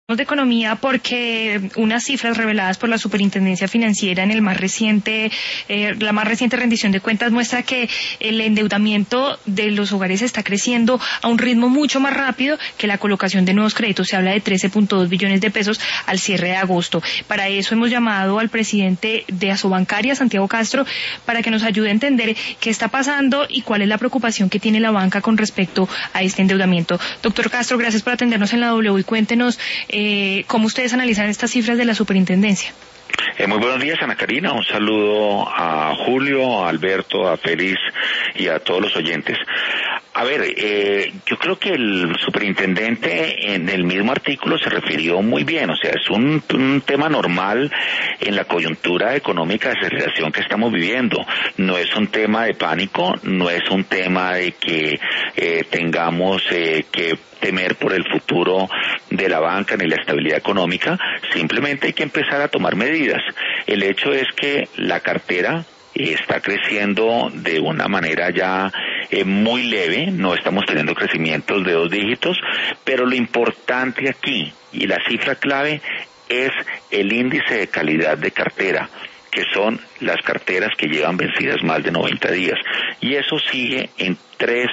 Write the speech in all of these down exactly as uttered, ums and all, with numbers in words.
de economía porque unas cifras reveladas por la Superintendencia Financiera en el más reciente, eh, la más reciente rendición de cuentas muestra que el endeudamiento de los hogares está creciendo a un ritmo mucho más rápido que la colocación de nuevos créditos. Se habla de trece punto dos billones de pesos al cierre de agosto. Para eso hemos llamado al presidente de Asobancaria, Santiago Castro, para que nos ayude a entender qué está pasando y cuál es la preocupación que tiene la banca con respecto a este endeudamiento. Doctor Castro, gracias por atendernos en la W y cuéntenos Eh, ¿cómo ustedes analizan estas cifras de la superintendencia? Eh, muy buenos días, Ana Karina. Un saludo a Julio, a Alberto, a Félix y a todos los oyentes. A ver, eh, yo creo que el superintendente en el mismo artículo se refirió muy bien, o sea, es un, un tema normal en la coyuntura económica de aceleración que estamos viviendo. No es un tema de pánico, no es un tema de que eh, tengamos eh, que temer por el futuro de la banca ni la estabilidad económica, simplemente hay que empezar a tomar medidas. El hecho es que la cartera está creciendo de una manera ya eh, muy leve, no estamos teniendo crecimientos de dos dígitos, pero lo importante aquí y la cifra clave es el índice de calidad de cartera, que son las carteras que llevan vencidas más de noventa días, y eso sigue en tres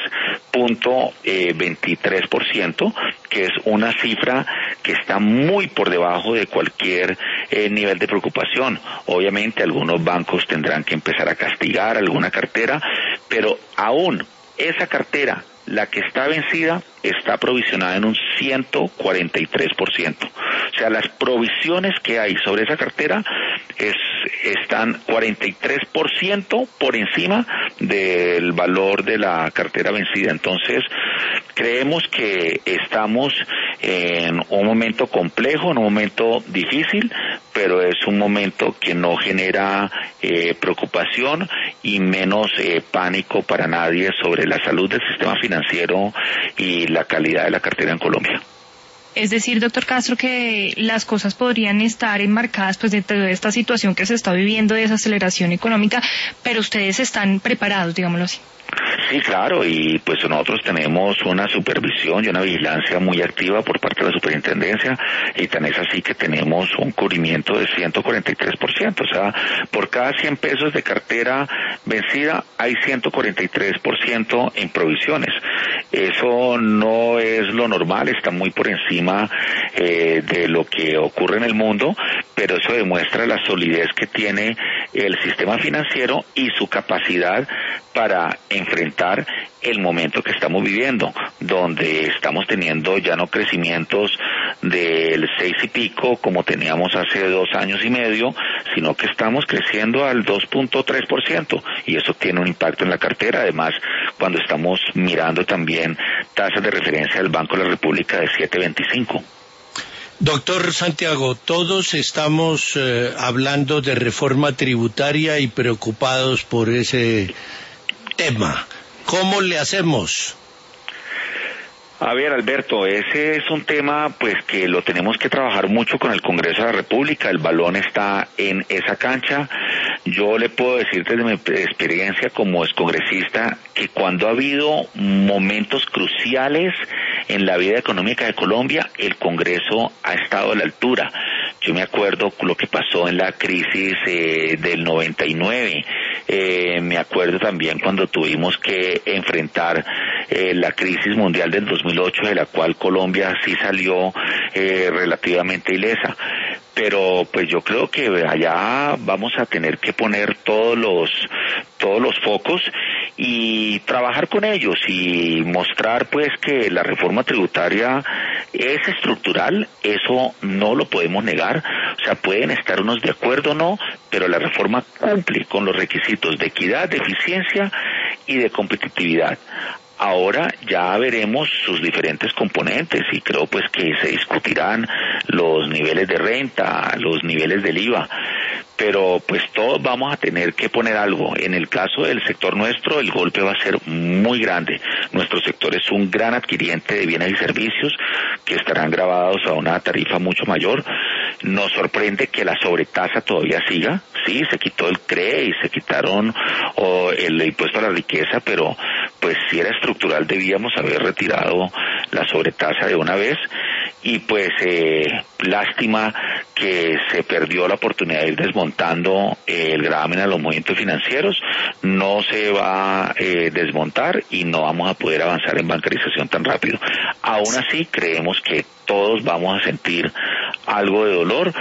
punto veintitrés por ciento, que es una cifra que está muy por debajo de cualquier eh, nivel de preocupación. Obviamente algunos bancos tendrán que empezar a castigar alguna cartera, pero aún esa cartera, la que está vencida, está provisionada en un ciento cuarenta y tres por ciento. O sea, las provisiones que hay sobre esa cartera es, están cuarenta y tres por ciento por encima del valor de la cartera vencida. Entonces, creemos que estamos en un momento complejo, en un momento difícil, pero es un momento que no genera eh, preocupación y menos eh, pánico para nadie sobre la salud del sistema financiero y la calidad de la cartera en Colombia. Es decir, doctor Castro, que las cosas podrían estar enmarcadas pues de toda esta situación que se está viviendo de desaceleración económica, pero ustedes están preparados, digámoslo así. Sí, claro, y pues nosotros tenemos una supervisión y una vigilancia muy activa por parte de la superintendencia, y tan es así que tenemos un cubrimiento de ciento cuarenta y tres por ciento, o sea, por cada cien pesos de cartera vencida hay ciento cuarenta y tres por ciento en provisiones. Eso no es lo normal, está muy por encima eh, de lo que ocurre en el mundo, pero eso demuestra la solidez que tiene el sistema financiero y su capacidad para enfrentar el momento que estamos viviendo, donde estamos teniendo ya no crecimientos del seis y pico como teníamos hace dos años y medio, sino que estamos creciendo al dos punto tres por ciento, y eso tiene un impacto en la cartera. Además, cuando estamos mirando también tasas de referencia del Banco de la República de siete punto veinticinco. Doctor Santiago, todos estamos eh, hablando de reforma tributaria y preocupados por ese tema. ¿Cómo le hacemos? A ver, Alberto, ese es un tema pues que lo tenemos que trabajar mucho con el Congreso de la República. El balón está en esa cancha. Yo le puedo decir desde mi experiencia como excongresista que cuando ha habido momentos cruciales en la vida económica de Colombia, el Congreso ha estado a la altura. Yo me acuerdo lo que pasó en la crisis eh, del noventa y nueve. Eh, me acuerdo también cuando tuvimos que enfrentar eh, la crisis mundial del dos mil ocho, de la cual Colombia sí salió eh, relativamente ilesa. Pero pues yo creo que allá vamos a tener que poner todos los todos los focos y trabajar con ellos y mostrar pues que la reforma tributaria es estructural, eso no lo podemos negar. O sea, pueden estar unos de acuerdo o no, pero la reforma cumple con los requisitos de equidad, de eficiencia y de competitividad. Ahora ya veremos sus diferentes componentes y creo pues que se discutirán los niveles de renta, los niveles del I V A, pero pues todos vamos a tener que poner algo. En el caso del sector nuestro, el golpe va a ser muy grande. Nuestro sector es un gran adquiriente de bienes y servicios que estarán grabados a una tarifa mucho mayor. Nos sorprende que la sobretasa todavía siga. Sí, se quitó el C R E y se quitaron oh, el impuesto a la riqueza, pero pues si era estructural debíamos haber retirado la sobretasa de una vez. y pues eh, lástima que se perdió la oportunidad de ir desmontando eh, el gravamen a los movimientos financieros. No se va a eh, desmontar y no vamos a poder avanzar en bancarización tan rápido. Aún así, creemos que todos vamos a sentir algo de dolor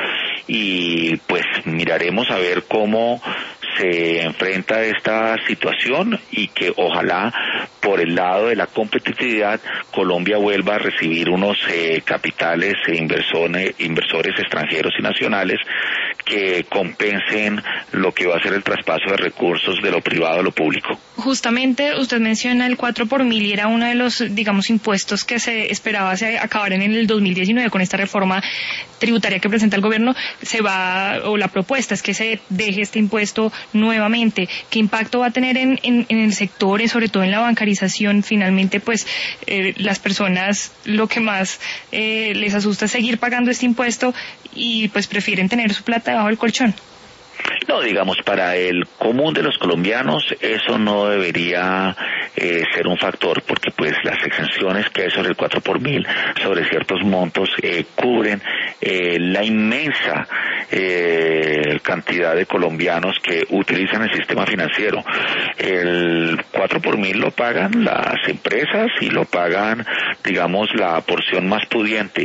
y pues miraremos a ver cómo se enfrenta esta situación y que ojalá por el lado de la competitividad Colombia vuelva a recibir unos eh, capitales e inversores, inversores extranjeros y nacionales que compensen lo que va a ser el traspaso de recursos de lo privado a lo público. Justamente usted menciona el cuatro por mil y era uno de los, digamos, impuestos que se esperaba se acabaran en el dos mil diecinueve con esta reforma tributaria que presenta el gobierno. Se va, o la propuesta es que se deje este impuesto nuevamente. ¿Qué impacto va a tener en, en, en el sector, y sobre todo en la bancarización? Finalmente, pues, eh, las personas lo que más eh, les asusta es seguir pagando este impuesto y pues prefieren tener su plata debajo del colchón. No, digamos, para el común de los colombianos eso no debería eh, ser un factor, porque pues las exenciones que hay sobre el cuatro por mil, sobre ciertos montos, eh, cubren eh, la inmensa eh, cantidad de colombianos que utilizan el sistema financiero. El cuatro por mil lo pagan las empresas y lo pagan, digamos, la porción más pudiente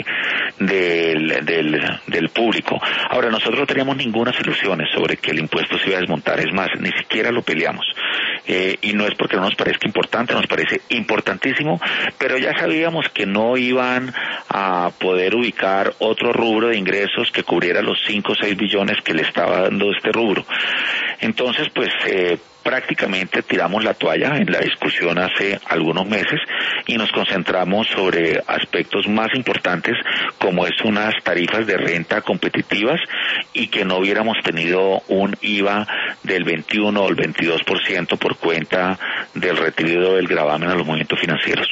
del, del, del público. Ahora, nosotros no teníamos ninguna ilusiones sobre que el impuesto se iba a desmontar, es más, ni siquiera lo peleamos, eh, y no es porque no nos parezca importante, nos parece importantísimo, pero ya sabíamos que no iban a poder ubicar otro rubro de ingresos que cubriera los cinco o seis billones que le estaba dando este rubro. Entonces, pues, eh, prácticamente tiramos la toalla en la discusión hace algunos meses y nos concentramos sobre aspectos más importantes, como es unas tarifas de renta competitivas y que no hubiéramos tenido un I V A del veintiuno o el veintidós por ciento por cuenta del retiro del gravamen a los movimientos financieros.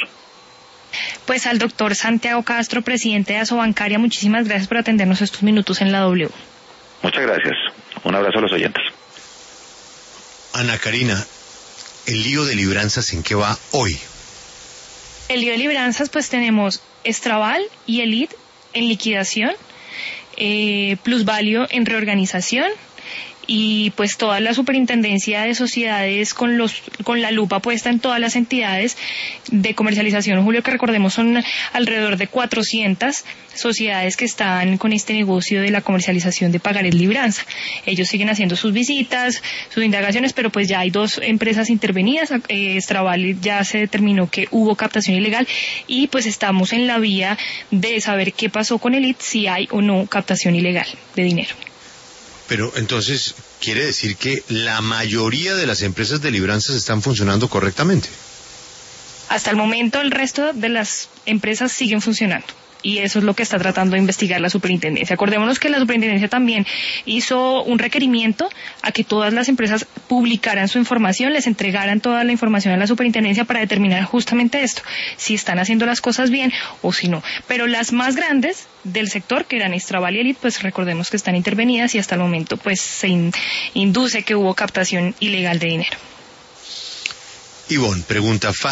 Pues al doctor Santiago Castro, presidente de Asobancaria, muchísimas gracias por atendernos estos minutos en la W. Muchas gracias. Un abrazo a los oyentes. Ana Karina, ¿el lío de libranzas en qué va hoy? El lío de libranzas, pues tenemos Estraval y Elite en liquidación, eh, Plusvalio en reorganización, y pues toda la superintendencia de sociedades con los con la lupa puesta en todas las entidades de comercialización, Julio, que recordemos son alrededor de cuatrocientas sociedades que están con este negocio de la comercialización de pagarés libranza. Ellos siguen haciendo sus visitas, sus indagaciones, pero pues ya hay dos empresas intervenidas. eh, Estraval ya se determinó que hubo captación ilegal y pues estamos en la vía de saber qué pasó con Elite, si hay o no captación ilegal de dinero. Pero entonces, ¿quiere decir que la mayoría de las empresas de libranzas están funcionando correctamente? Hasta el momento el resto de las empresas siguen funcionando. Y eso es lo que está tratando de investigar la superintendencia. Acordémonos que la superintendencia también hizo un requerimiento a que todas las empresas publicaran su información, les entregaran toda la información a la superintendencia para determinar justamente esto, si están haciendo las cosas bien o si no. Pero las más grandes del sector, que eran Estraval y Elite, pues recordemos que están intervenidas y hasta el momento pues se in- induce que hubo captación ilegal de dinero. Ivonne, pregunta